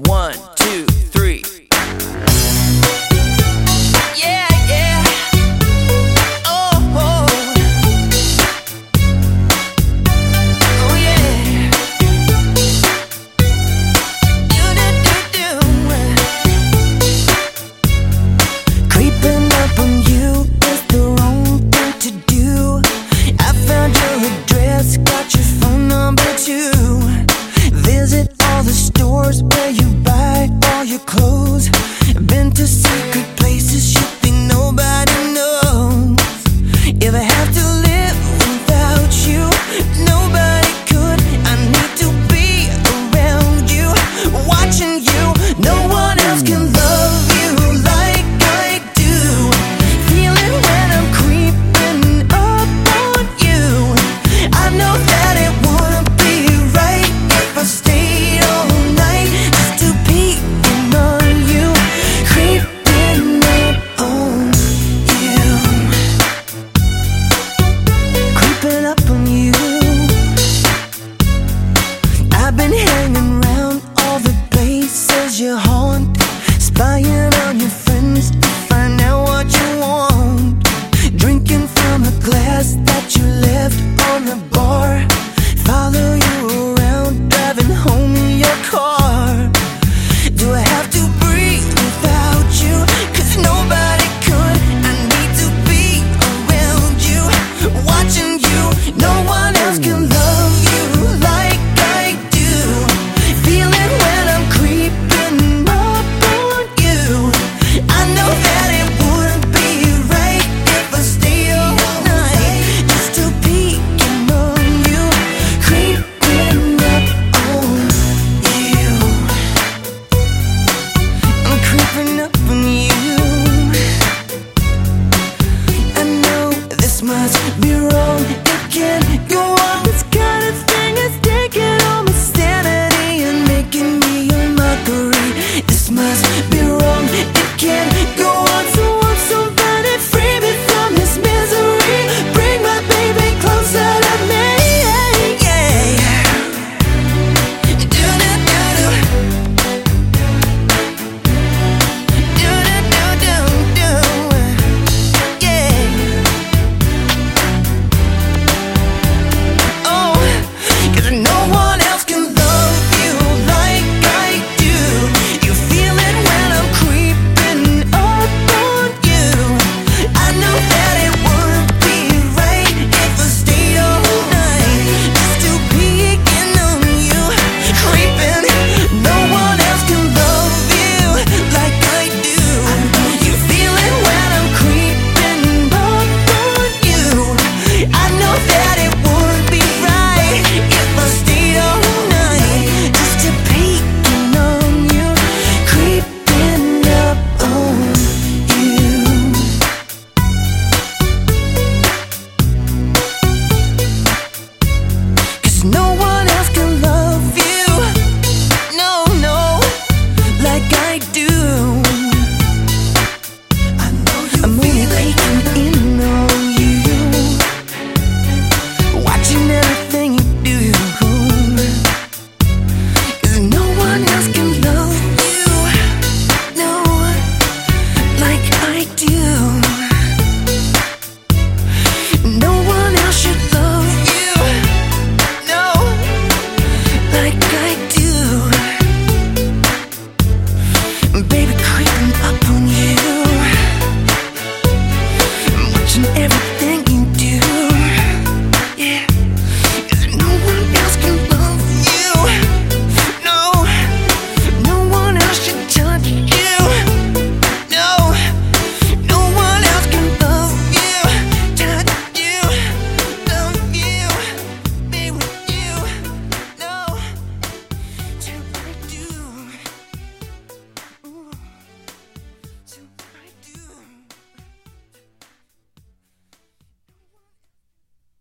1, 2, 3. Yeah, yeah. Oh, oh. Oh, yeah. Creeping up on you is the wrong thing to do. I found your address, got your phone number too. Visit all the stores where you buy all your clothes. Been to secret places you think nobody knows. If I have to live without you, nobody could. I need to be around you, watching you. No one else can love you like I do. Feel it when I'm creeping up on you. I know that it wouldn't be right if I stayed all night just to peek in on you, creeping up on you, creeping up on you. I've been hanging around all the places you haunt, spying on your friends to find out what you want. Drinking from a glass that you left on the bar. Follow you around, driving home in your car. Do I have to breathe without you? 'Cause nobody could. I need to be around you, watching you. No one else can love you like I do. Feel it when I'm creeping up on you. I know that it wouldn't be right if I stay all night just to peek in on you, creeping up on you. I'm creeping up on you. I know this must be wrong. It can't go on. This kind of thing is taking all my sanity and making me a mockery. This must